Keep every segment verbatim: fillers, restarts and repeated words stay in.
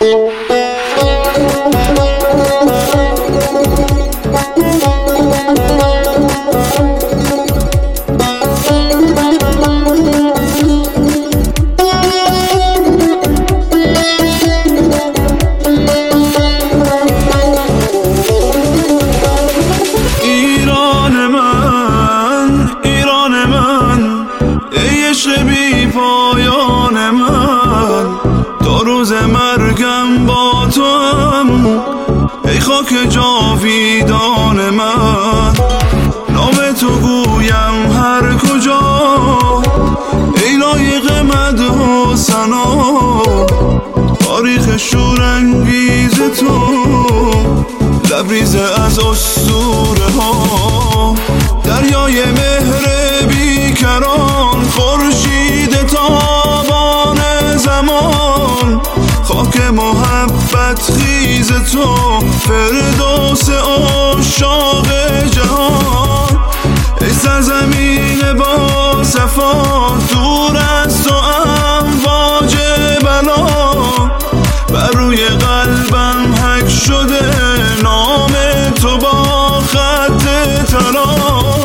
بی پایان من تا روز مرگم با تو هم، ای خاک جاویدان من. نام تو گویم هر کجا، ای لایق مدح و ثنا. تاریخ شورانگیز تو لبریز از اسطوره ها، دریای مهر بیکران، خورشید تابان زمان. خاک محبت خیز تو، فردوس عشاق جهان. ای سرزمین با صفا، دور از تو امواج بلا. بر روی قلبم حک شده نام تو با خط طلا.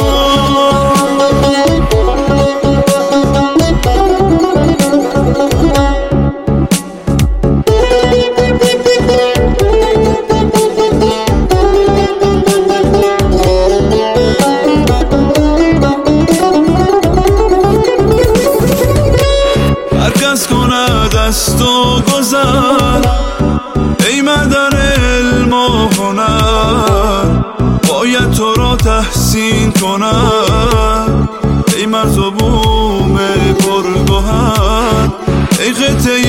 کند از تو گذر، ای مدر علم و هنر. باید تو را تحسین کند، ای مرز و بوم پرگوهر. ای قطعه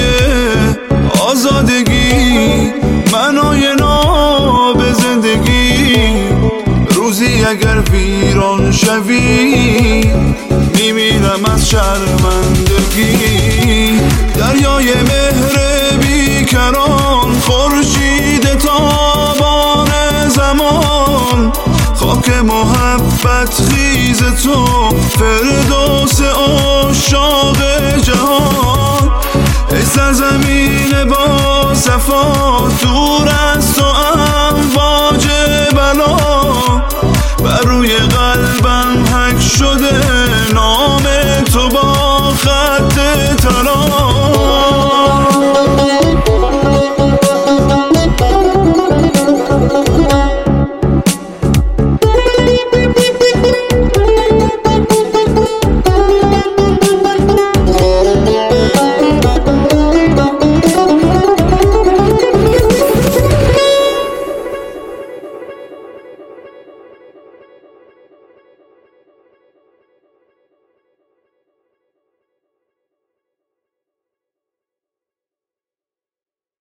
آزادگی، معنای ناب زندگی. روزی اگر ویران شوی، میمیرم از شرمندگی. دریای مهر بیکران، خورشید تابان زمان. خاک محبت خیز تو، فردوس عشاق جهان. ای سرزمین با صفا،